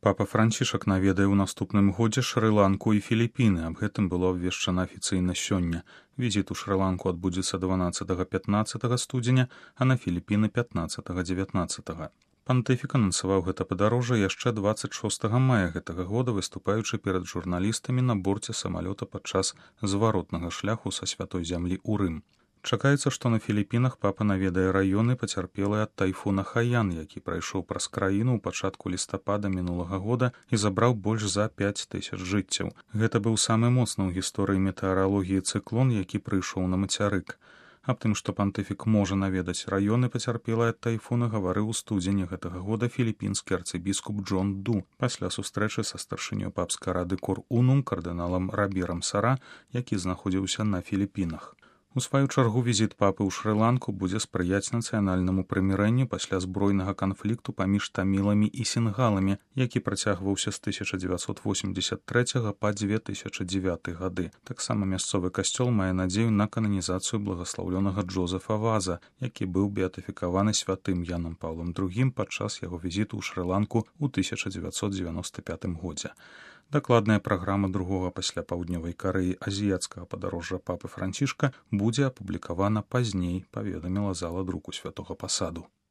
Папа Францішак наведае ў наступным годзе Шры-Ланку і Філіпіны. Аб гэтым было абвешчана афіцыйна сёння. Візіт у Шры-Ланку адбудзецца 12-15 студзеня, а на Філіпіны 15-19. Пантыфік анансаваў гэта падарожжа яшчэ 26 мая гэтага года, выступаючы перад журналістамі на борце самалёта падчас зваротнага шляху са святой зямлі ў Рым. Чакаецца, што на Філіпінах папа наведае раёны, пацярпелыя ад тайфуна Хаян, які прайшоў праз краіну ў пачатку лістапада мінулага года і забраў больш за 5000 жыццяў. Гэта быў самы моцны ў гісторыі метэаралогіі цыклон, які прыйшоў на мацярык. Аб тым, што пантыфік можа наведаць раёны, пацярпелыя ад тайфуна, гаварыў у студзені гэтага года філіпінскі арцыбіскуп Джон Ду пасля сустрэчы са старшынёй папскай рады Кор-Унум кардыналам Рабірам Сара, які знаходзіўся на Філіпінах. У сваю чаргу візіт папы ў Шры-Ланку будзе спрыяць нацыянальнаму прымірэнню пасля збройнага канфлікту паміж таміламі і сінгаламі, які працягваўся з 1983 па 2009 гады. Таксама мясцовы касцёл мае надзею на кананізацыю благаслаўлёнага Джозефа Ваза, які быў беатыфікаваны святым Янам Паўлам II падчас яго візіту ў Шры-Ланку ў 1995 годзе. Дакладная праграма другога пасля паўднёвай Карэі азіяцкага падарожжа папы Францішка будзе апублікавана пазней, паведаміла зала друку Святога Пасаду.